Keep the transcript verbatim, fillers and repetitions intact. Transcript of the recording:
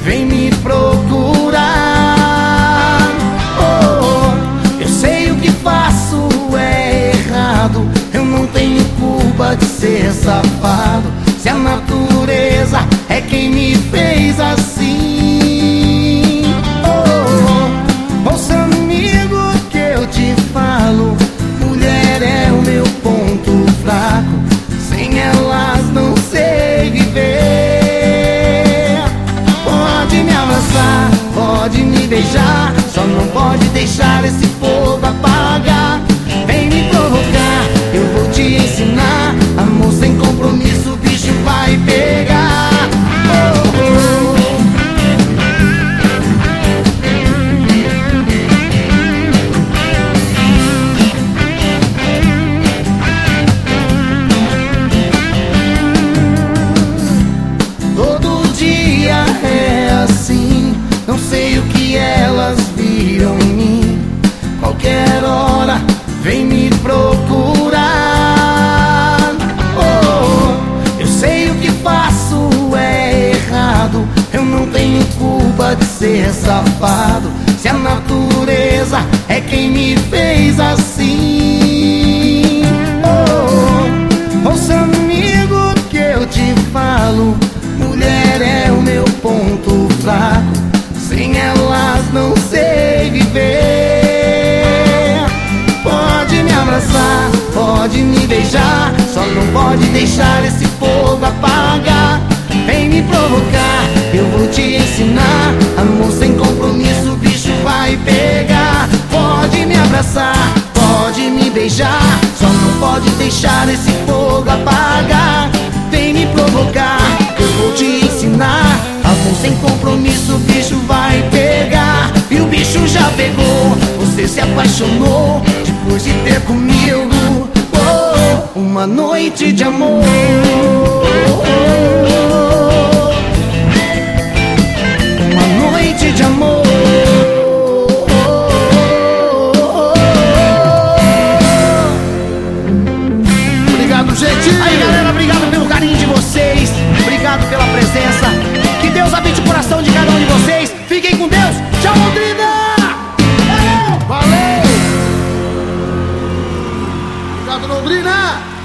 vem me procurar. Oh, eu sei o que faço é errado, eu não tenho culpa de ser safado. Se a natureza é quem me fez assim. Oh, ouça amigo que eu te falo, mulher é o meu ponto fraco, sem elas não sei viver. Pode me abraçar, pode me beijar, só não pode deixar esse fogo apagar. Vem me provocar, eu vou te ensinar, amor sem compromisso o bicho vai pegar. Oh, oh. Todo dia é assim, não sei o que elas viram em mim. Qualquer hora vem me procurar. Oh, eu sei o que faço é errado, eu não tenho culpa de ser safado. Se a natureza é quem me fez assim. Oh, ouça amigo que eu te falo, mulher é o meu ponto fraco, sem elas não sei viver. Pode me abraçar, pode me beijar, só não pode deixar esse fogo apagar. Vem me provocar, eu vou te ensinar, amor sem compromisso o bicho vai pegar. Pode me abraçar, pode me beijar, só não pode deixar esse fogo apagar. Vem me provocar, eu vou te ensinar, amor sem compromisso o bicho vai pegar. E o bicho já pegou, você se apaixonou depois de ter comigo. Oh, uma noite de amor. Uma noite de amor. Obrigado, gente. Aí, galera, obrigado pelo carinho de vocês, obrigado pela presença. Que Deus habite o coração de cada um de vocês. Fiquem com Deus. Tchau, Londrina. Valeu. Valeu. Obrigado, Londrina.